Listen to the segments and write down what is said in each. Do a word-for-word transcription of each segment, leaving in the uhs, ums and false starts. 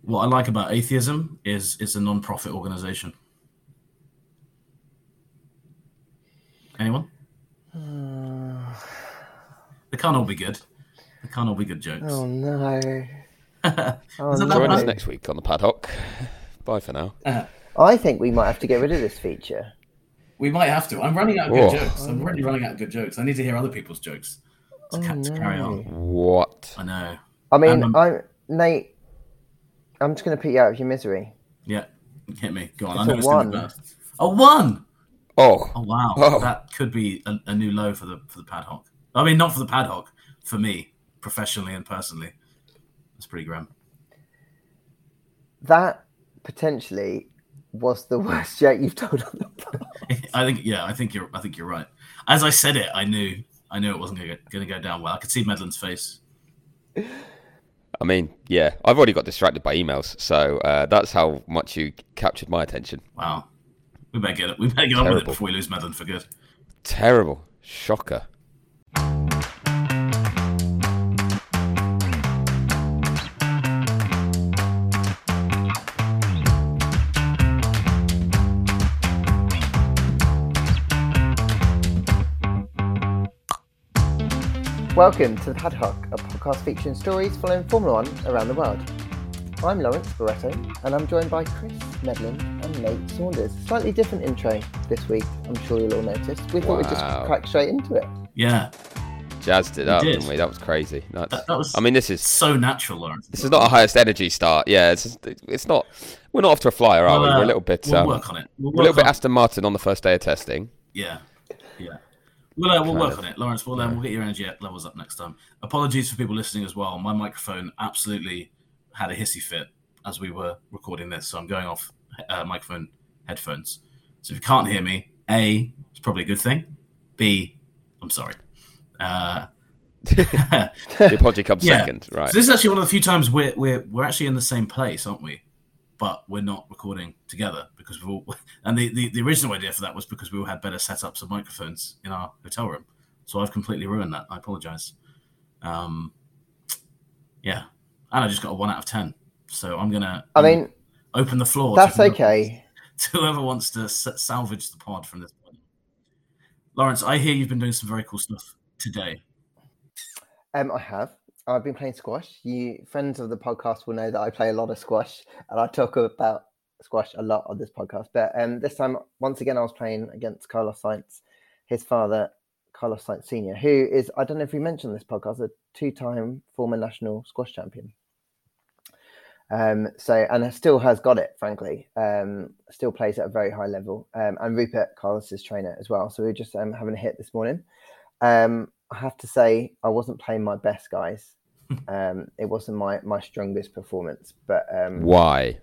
what I like about atheism is it's a non-profit organization. Anyone? Uh, they can't all be good. They can't all be good jokes. Oh no! oh, no. Join us next week on the Paddock. Bye for now. Uh, I think we might have to get rid of this feature. We might have to. I'm running out of Whoa. good jokes. I'm already running out of good jokes. I need to hear other people's jokes to, oh, ca- no. to carry on. What? I know. I mean, um, I'm Nate. I'm just going to put you out of your misery. Yeah, hit me. Go on. It's I know a it's one. going to be bad. A one. Oh. Oh wow. Oh. That could be a, a new low for the for the Paddock. I mean, not for the Paddock. For me, professionally and personally, that's pretty grim. That potentially was the worst joke you've told on the podcast. I think, yeah, I think you're, I think you're right. As I said it, I knew, I knew it wasn't going to go down well. I could see Medland's face. I mean, yeah, I've already got distracted by emails, so uh, that's how much you captured my attention. Wow, we better get it. We better get Terrible. on with it before we lose Medland for good. Terrible, shocker. Welcome to the Paddock, a podcast featuring stories following Formula One around the world. I'm Lawrence Barretto, and I'm joined by Chris Medland and Nate Saunders. Slightly different intro this week, I'm sure you'll all notice. We thought wow. we'd just crack straight into it. Yeah. Jazzed it we up, did. didn't we? That was crazy. That's, that, that was I mean, this is so natural, Lawrence. This is not a highest energy start. Yeah, it's it's not. We're not off to a flyer, are well, we? Uh, we're a little bit. We'll um, work on it. We'll we're a little bit on Aston Martin on the first day of testing. Yeah, yeah. We'll, uh, we'll work of, on it, Lawrence. We'll, uh, yeah. we'll get your energy levels up next time. Apologies for people listening as well. My microphone absolutely had a hissy fit as we were recording this, so I'm going off uh, microphone headphones. So if you can't hear me, A, it's probably a good thing. B, I'm sorry. Uh, the apology comes yeah. second, right? So this is actually one of the few times we're we're we're actually in the same place, aren't we? But we're not recording together because we've all. And the, the, the original idea for that was because we all had better setups of microphones in our hotel room. So I've completely ruined that. I apologize. Um, yeah, and I just got a one out of ten. So I'm gonna. I mean, open the floor. That's to whoever, okay. To whoever wants to salvage the pod from this point. Lawrence, I hear you've been doing some very cool stuff today. Um, I have. I've been playing squash. You friends of the podcast will know that I play a lot of squash, and I talk about squash a lot on this podcast. But um, this time, once again, I was playing against Carlos Sainz, his father, Carlos Sainz Senior, who is, I don't know if we mentioned this podcast, a two-time former national squash champion. Um, so, and still has got it, frankly. Um, still plays at a very high level. Um, and Rupert, Carlos's trainer as well. So we were just um, having a hit this morning. Um, I have to say, I wasn't playing my best, guys. Um, it wasn't my, my strongest performance, but um, why?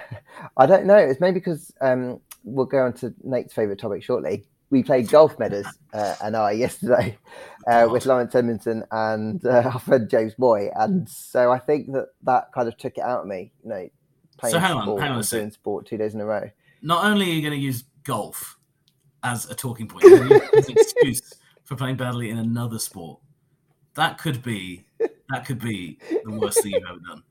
I don't know. It's maybe because um, we'll go on to Nate's favourite topic shortly. We played golf, Meadows uh, and I yesterday uh, with Lawrence Edmondson and uh, our friend James Boy, and so I think that that kind of took it out of me. You know, playing so hang on, sport hang on a and doing second. sport two days in a row. Not only are you going to use golf as a talking point, you're going to use as an excuse for playing badly in another sport. That could be that could be the worst thing you've ever done.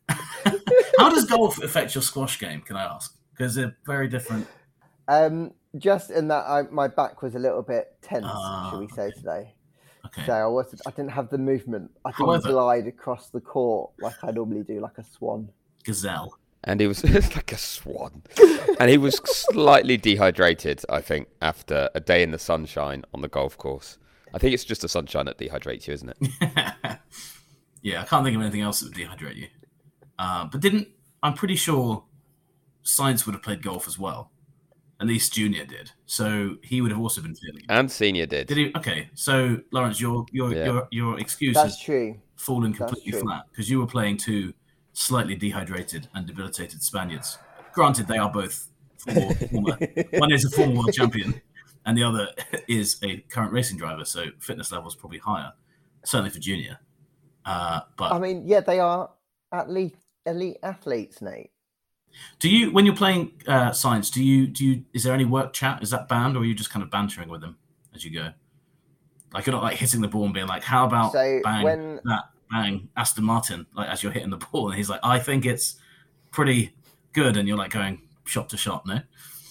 How does golf affect your squash game, can I ask? Because they're very different. Um, just in that I, my back was a little bit tense, uh, shall we say, today. Okay. So I wasn't I didn't have the movement. I didn't However, glide across the court like I normally do, like a swan. Gazelle. And he was like a swan. And he was slightly dehydrated, I think, after a day in the sunshine on the golf course. I think it's just the sunshine that dehydrates you, isn't it? Yeah, I can't think of anything else that would dehydrate you. Uh, but didn't, I'm pretty sure Sainz would have played golf as well. At least Junior did. So he would have also been feeling it. And Senior did. Did he? Okay, so Lawrence, your your Yeah. your, your excuse That's has true. fallen completely true. flat because you were playing two slightly dehydrated and debilitated Spaniards. Granted, they are both former, former one is a former world champion and the other is a current racing driver, so fitness level is probably higher, certainly for Junior. Uh, but I mean, yeah, they are elite elite athletes, Nate. do you, when you're playing uh, Sainz, do you do you is there any work chat? Is that banned, or are you just kind of bantering with them as you go? Like you're not like hitting the ball and being like, "How about So bang when- that bang Aston Martin?" Like as you're hitting the ball, and he's like, "I think it's pretty good, and you're like going shot to shot. No,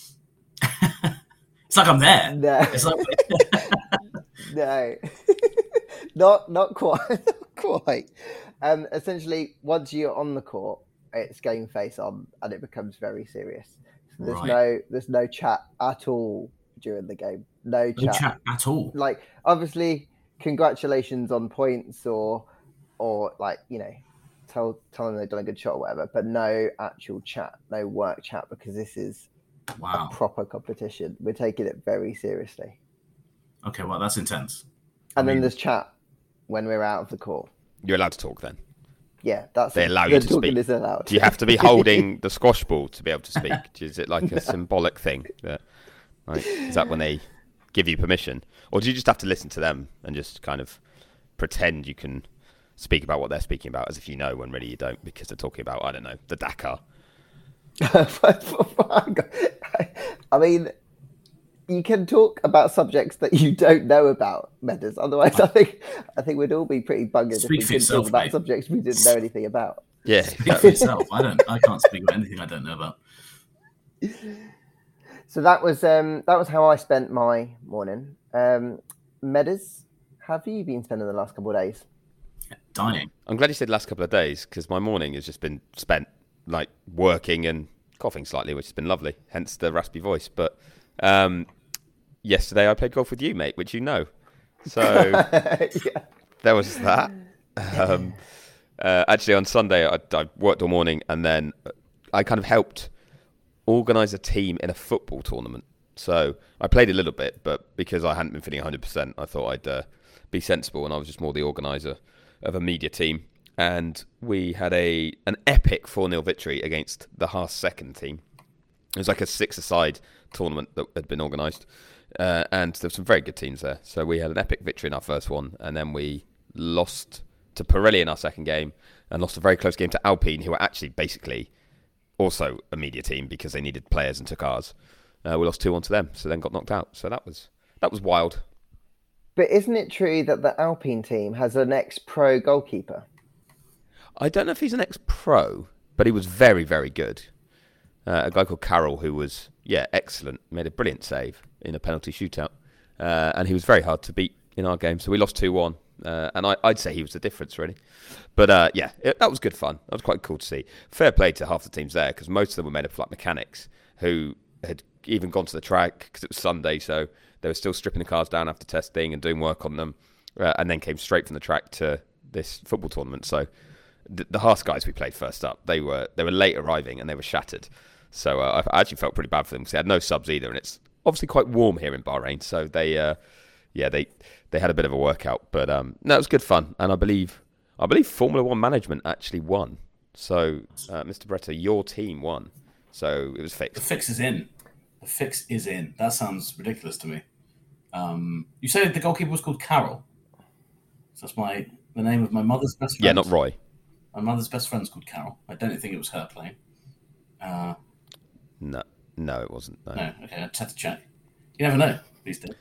it's like I'm there. No, It's like no, not not quite, not quite. Um, essentially, once you're on the court, it's game face on, and it becomes very serious. So there's Right. no there's no chat at all during the game. No chat. no chat at all. Like, obviously, congratulations on points, or or like, you know, tell tell them they've done a good shot or whatever, but no actual chat, no work chat, because this is Wow. a proper competition. We're taking it very seriously. Okay, well that's intense. And I then mean- there's chat when we're out of the court. You're allowed to talk then. Yeah, that's They allow the you to talking speak. is allowed. Do you have to be holding the squash ball to be able to speak? Is it like a symbolic thing? That, like, is that when they give you permission? Or do you just have to listen to them and just kind of pretend you can speak about what they're speaking about as if you know when really you don't, because they're talking about, I don't know, the Dakar? I mean, you can talk about subjects that you don't know about, Meadows. Otherwise, I think I think we'd all be pretty buggered Speak if for we could yourself, talk about mate. subjects we didn't know anything about. Yeah. Speak for yourself. I don't. I can't speak about anything I don't know about. So that was um, that was how I spent my morning. Um, Meadows, how have you been spending the last couple of days? Dying. I'm glad you said last couple of days, because my morning has just been spent like working and coughing slightly, which has been lovely, hence the raspy voice. But um, yesterday I played golf with you, mate, which you know. So Yeah. there was that. Um, uh, actually, on Sunday, I, I worked all morning, and then I kind of helped organise a team in a football tournament. So I played a little bit, but because I hadn't been feeling one hundred percent, I thought I'd uh, be sensible, and I was just more the organiser of a media team. And we had a an epic four nil victory against the Haas second team. It was like a six-a-side tournament that had been organised, uh, and there were some very good teams there. So we had an epic victory in our first one, and then we lost to Pirelli in our second game, and lost a very close game to Alpine, who were actually basically also a media team because they needed players and took ours. Uh, we lost two one to them, so then got knocked out. So that was that was wild. But isn't it true that the Alpine team has an ex-pro goalkeeper? I don't know if he's an ex-pro, but he was very, very good. Uh, a guy called Carroll, who was, yeah, excellent, made a brilliant save in a penalty shootout. Uh, and he was very hard to beat in our game. So we lost two one. Uh, and I, I'd say he was the difference, really. But, uh, yeah, it, that was good fun. That was quite cool to see. Fair play to half the teams there, because most of them were made up of like mechanics who had even gone to the track because it was Sunday. So they were still stripping the cars down after testing and doing work on them. Uh, and then came straight from the track to this football tournament. So the, the Haas guys we played first up, they were they were late arriving and they were shattered. So uh, I, I actually felt pretty bad for them because they had no subs either, and it's obviously quite warm here in Bahrain. So they, uh, yeah, they they had a bit of a workout, but um, no, it was good fun. And I believe I believe Formula One management actually won. So uh, Mister Bretta, your team won. So it was The fixed. fix is in. The fix is in. That sounds ridiculous to me. Um, you said the goalkeeper was called Carol. So that's my the name of my mother's best friend. Yeah, not Roy. My mother's best friend's called Carol. I don't think it was her playing. Uh, No, no, it wasn't. No. no, okay, I just had to check. You never know these days.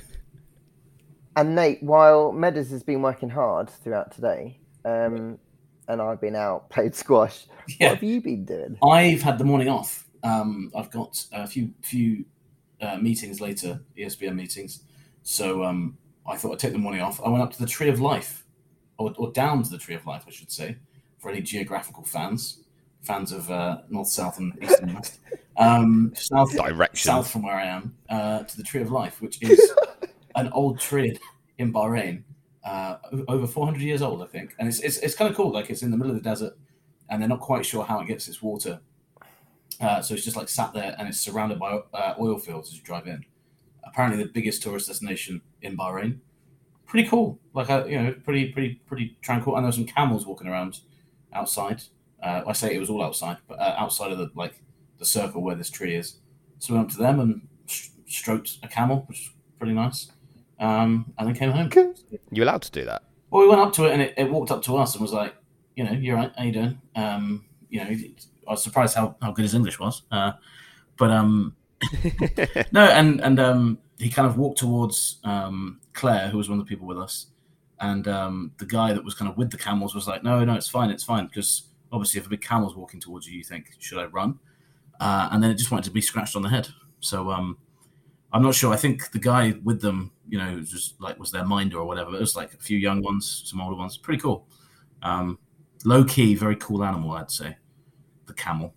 And Nate, while Meadows has been working hard throughout today, um, and I've been out played squash, Yeah. what have you been doing? I've had the morning off. Um, I've got a few few uh, meetings later, E S P N meetings. So um, I thought I'd take the morning off. I went up to the Tree of Life, or, or down to the Tree of Life, I should say, for any geographical fans, fans of uh, North, South, and East and West. Um, south, Directions. south from where I am, uh, to the Tree of Life, which is an old tree in Bahrain, uh, over four hundred years old, I think. And it's, it's, it's kind of cool. Like, it's in the middle of the desert, and they're not quite sure how it gets its water. Uh, so it's just like sat there, and it's surrounded by uh, oil fields as you drive in. Apparently, the biggest tourist destination in Bahrain. Pretty cool, like uh, you know, pretty, pretty, pretty tranquil. And there were some camels walking around outside. Uh, I say it was all outside, but uh, outside of the like the circle where this tree is. So we went up to them and sh- stroked a camel, which was pretty nice. Um, and then came home. You allowed to do that? Well, we went up to it, and it, it walked up to us and was like, you know, you're right, how you doing? Um, you know, I was surprised how, how good his English was. Uh, but um, no, and and um, he kind of walked towards um, Claire, who was one of the people with us, and um, the guy that was kind of with the camels was like, no, no, it's fine, it's fine, because obviously, if a big camel's walking towards you, you think, should I run? Uh, and then it just wanted to be scratched on the head. So um, I'm not sure. I think the guy with them, you know, just like was their minder or whatever. It was like a few young ones, some older ones. Pretty cool. Um, low key, very cool animal, I'd say. The camel.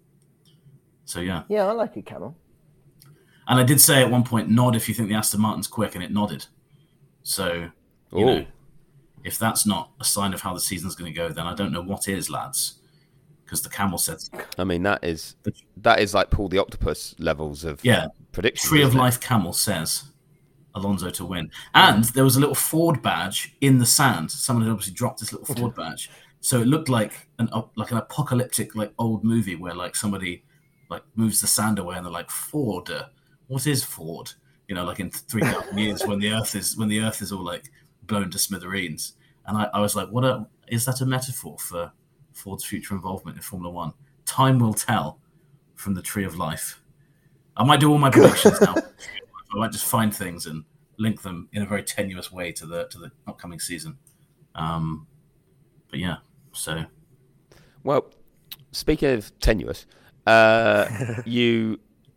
So yeah. Yeah, I like a camel. And I did say at one point, nod if you think the Aston Martin's quick, and it nodded. So, you Ooh. know, if that's not a sign of how the season's going to go, then I don't know what is, lads. Because the camel said... I mean, that is that is like Paul the Octopus levels of yeah, prediction. Tree of isn't it? Life camel says Alonso to win. And there was a little Ford badge in the sand. Someone had obviously dropped this little Ford badge. So it looked like an like an apocalyptic like old movie where like somebody like moves the sand away and they're like, Ford, uh, what is Ford? You know, like in three thousand years when the earth is when the earth is all like blown to smithereens. And I, I was like, what a, is that a metaphor for Ford's future involvement in Formula One? Time will tell from the Tree of Life. I might do all my predictions now. I might just find things and link them in a very tenuous way to the to the upcoming season. Um, but yeah, so. Well, speaking of tenuous, uh, you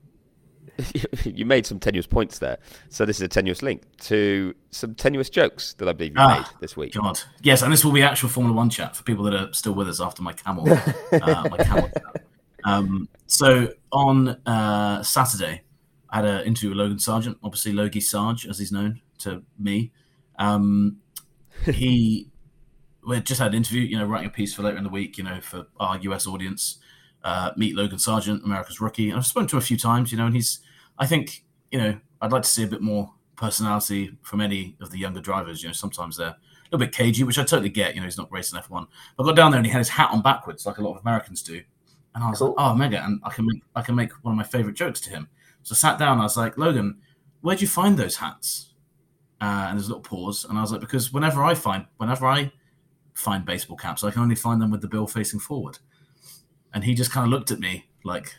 you made some tenuous points there. So this is a tenuous link to some tenuous jokes that I believe you Ah, made this week. God, yes, and this will be actual Formula One chat for people that are still with us after my camel. uh, my camel chat. Um, so on uh, Saturday, I had an interview with Logan Sargent, obviously Logie Sarge, as he's known to me. Um, he we just had an interview, you know, writing a piece for later in the week, you know, for our U S audience. Uh, meet Logan Sargent, America's rookie. And I've spoken to him a few times, you know, and he's, I think, you know, I'd like to see a bit more personality from any of the younger drivers. You know, sometimes they're a little bit cagey, which I totally get. You know, he's not racing F one. I got down there and he had his hat on backwards, like a lot of Americans do. And I was Cool. like, oh, mega. And I can make, I can make one of my favorite jokes to him. So I sat down, I was like, Logan, where'd you find those hats? Uh, and there's a little pause. And I was like, because whenever I find, whenever I find baseball caps, I can only find them with the bill facing forward. And he just kind of looked at me like,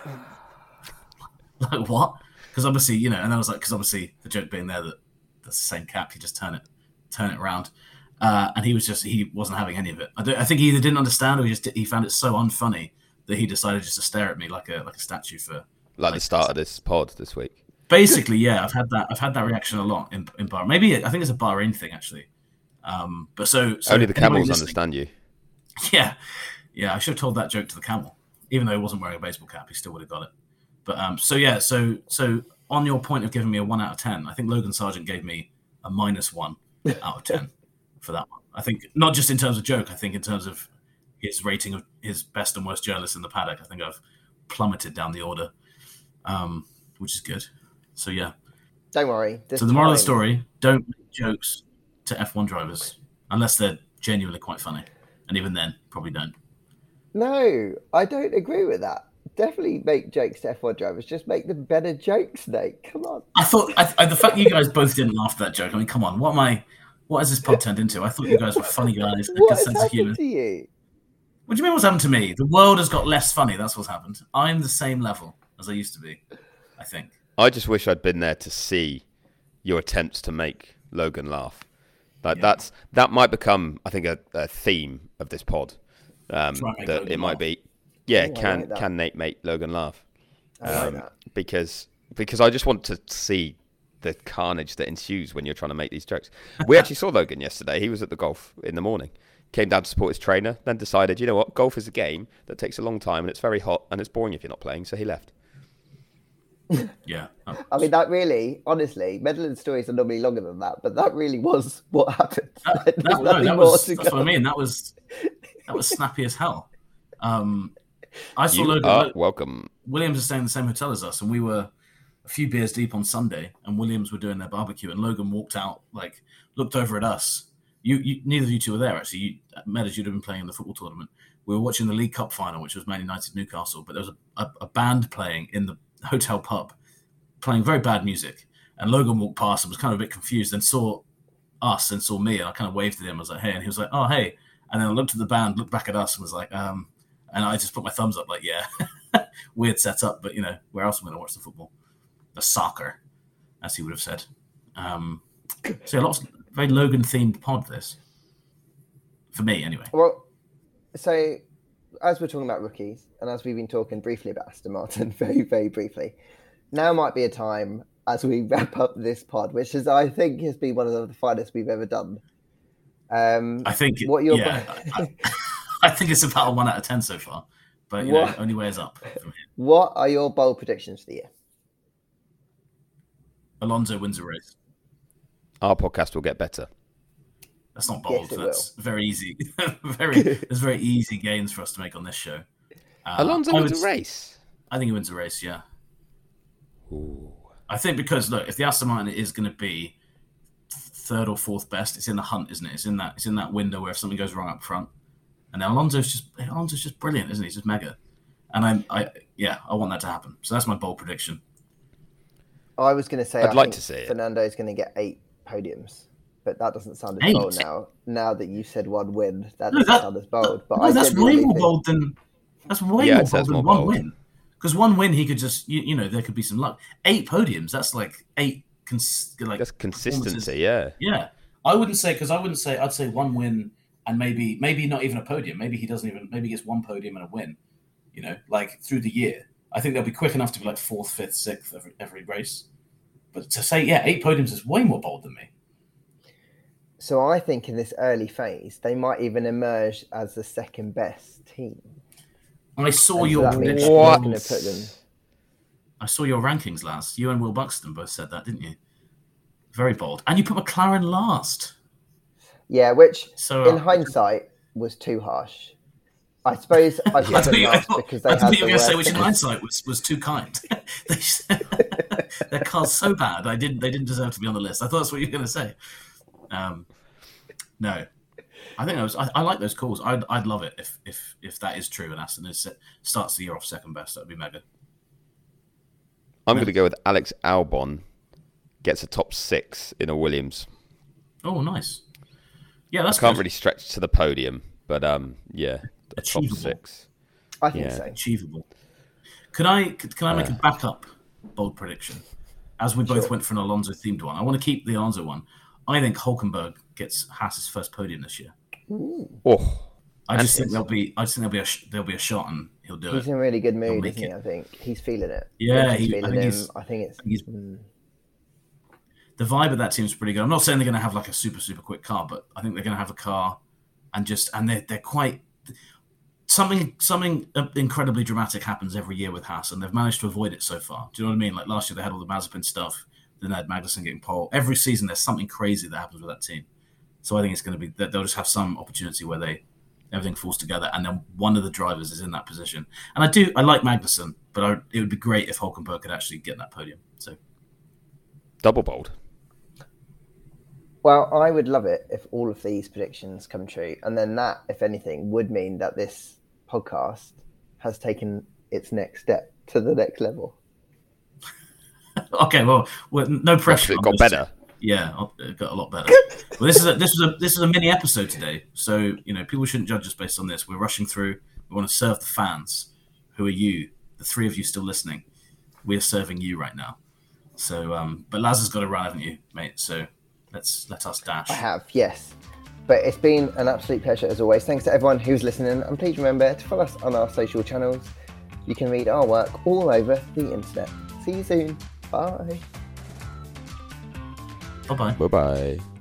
like what? Because obviously, you know, and I was like, because obviously the joke being there that that's the same cap, you just turn it, turn it around. Uh, and he was just, he wasn't having any of it. I, don't, I think he either didn't understand or he just, he found it so unfunny that he decided just to stare at me like a, like a statue for. Like, like the start of this pod this week. Basically, yeah, I've had that, I've had that reaction a lot in, in Bahrain. Maybe, I think it's a Bahrain thing actually. Um, but so, so only the camels listening- understand you. Yeah. Yeah, I should have told that joke to the camel. Even though he wasn't wearing a baseball cap, he still would have got it. But um, so yeah, so so on your point of giving me a one out of ten, I think Logan Sargent gave me a minus one out of ten for that one. I think not just in terms of joke, I think in terms of his rating of his best and worst journalists in the paddock. I think I've plummeted down the order, um, which is good. So yeah. Don't worry. So the moral of the story: don't make jokes to F one drivers unless they're genuinely quite funny, and even then, probably don't. No, I don't agree with that. Definitely make jokes to F one drivers. Just make them better jokes, Nate. Come on. I thought I, I, the fact you guys both didn't laugh at that joke. I mean, come on. What am I? What has this pod turned into? I thought you guys were funny guys. A What good has sense of humor. happened to you? What do you mean? What's happened to me? The world has got less funny. That's what's happened. I'm the same level as I used to be. I think. I just wish I'd been there to see your attempts to make Logan laugh. Like Yeah. that's that might become, I think, a, a theme of this pod. Um, Try and make that Logan it might laugh. be, yeah. Ooh, I can like that. can Nate make Logan laugh? I like Um, that. because because I just want to see the carnage that ensues when you're trying to make these jokes. We actually saw Logan yesterday. He was at the golf in the morning. Came down to support his trainer, then decided, you know what, golf is a game that takes a long time and it's very hot and it's boring if you're not playing, so he left. Yeah. Oh, I mean, that really, honestly, Medland stories are normally longer than that, but that really was what happened. that, There's that, no, nothing that more was to that's go. what I mean. That was that was snappy as hell. Um, I saw You Logan. are Lo- welcome. Williams is staying in the same hotel as us, and we were a few beers deep on Sunday, and Williams were doing their barbecue, and Logan walked out, like looked over at us. You, you neither of you two were there actually. You, Meadows, you'd have been playing in the football tournament. We were watching the League Cup final, which was Man United Newcastle, but there was a, a, a band playing in the hotel pub, playing very bad music. And Logan walked past and was kind of a bit confused, and saw us and saw me, and I kind of waved at him. I was like, "Hey," and he was like, "Oh, hey." And then I looked at the band, looked back at us, and was like, um, and I just put my thumbs up, like, "Yeah, weird setup, but you know, where else am I going to watch the football? The soccer," as he would have said. Um, so yeah, lots of very Logan themed pod. This for me, anyway. Well, so as we're talking about rookies, and as we've been talking briefly about Aston Martin, very, very briefly, now might be a time as we wrap up this pod, which is, I think, has been one of the finest we've ever done. Um, I think, what your yeah, I, I think it's about a one out of ten so far, but you What- know, only way is up from here. what are your bold predictions for the year? Alonso wins a race. Our podcast will get better. That's not bold. Yes, it That's very easy. very, there's very easy gains for us to make on this show. Uh, Alonso I wins would- a race. I think he wins a race. Yeah, Ooh. I think because look, if the Aston Martin is going to be third or fourth best, it's in the hunt, isn't it? It's in that it's in that window where if something goes wrong up front, and Alonso's just Alonso's just brilliant, isn't he? He's just mega, and I'm I yeah, I want that to happen. So that's my bold prediction. I was going to say I'd I like think to see it. Fernando's going to get eight podiums, but that doesn't sound as Eight? bold now. Now that you said one win, that No, doesn't that- sound as bold. But No, I that's genuinely way more think- bold than that's way Yeah, more I'd say bold it's than more one bold. win. Because one win, he could just you, you know there could be some luck. Eight podiums, that's like eight cons- like That's performances. consistency, yeah. Yeah, I wouldn't say because I wouldn't say I'd say one win and maybe maybe not even a podium. Maybe he doesn't even maybe he gets one podium and a win. You know, like through the year, I think they'll be quick enough to be like fourth, fifth, sixth every every race. But to say yeah, eight podiums is way more bold than me. So I think in this early phase, they might even emerge as the second best team. I saw And so your that means prediction. they're What? going to put them. I saw your rankings last. You and Will Buxton both said that, didn't you? Very bold, and you put McLaren last. Yeah, which So in uh, hindsight was too harsh. I suppose I I put them thought you, I last thought, because they I had thought the you were going to say, worst which in finish. hindsight was, was too kind. They, their car's so bad, I didn't. They didn't deserve to be on the list. I thought that's what you were going to say. Um, no, I think I was. I, I like those calls. I'd, I'd love it if if if that is true and Aston is, starts the year off second best. That'd be mega. I'm going to go with Alex Albon gets a top six in a Williams. Oh, nice. Yeah, I that's can't good. really stretch to the podium, but um, yeah, a top Achievable. six. I think Yeah. so. Achievable. Could I could, can I make Uh. a backup bold prediction? As we both Sure. went for an Alonso themed one, I want to keep the Alonso one. I think Hulkenberg gets Haas's first podium this year. Oh, I just And- think there'll be I just think there'll be a sh- there'll be a shot and he'll do He's it. in a really good mood, make isn't he? it. I think he's feeling it. Yeah, he's he- I feeling think him. he's- I think it's. he's- mm. The vibe of that team's pretty good. I'm not saying they're going to have like a super super quick car, but I think they're going to have a car and just and they they're quite something something incredibly dramatic happens every year with Haas, and they've managed to avoid it so far. Do you know what I mean? Like last year they had all the Mazepin stuff, then they had Magnussen getting pole. Every season there's something crazy that happens with that team. So I think it's going to be that they'll just have some opportunity where they everything falls together, and then one of the drivers is in that position. And I do I like Magnussen, but I, it would be great if Hulkenberg could actually get that podium. So double bold. Well, I would love it if all of these predictions come true, and then that, if anything, would mean that this podcast has taken its next step to the next level. okay, well, well no pressure. It on got those better. two. Yeah, it got a lot better. Well, this is a, this is a this is a mini episode today, so you know people shouldn't judge us based on this. We're rushing through. We want to serve the fans, who are you, the three of you still listening. We're serving you right now. So, um, but Laz has got to run, haven't you, mate? So let's let us dash. I have, yes. But it's been an absolute pleasure as always. Thanks to everyone who's listening, and please remember to follow us on our social channels. You can read our work all over the internet. See you soon. Bye. Bye bye. Bye bye.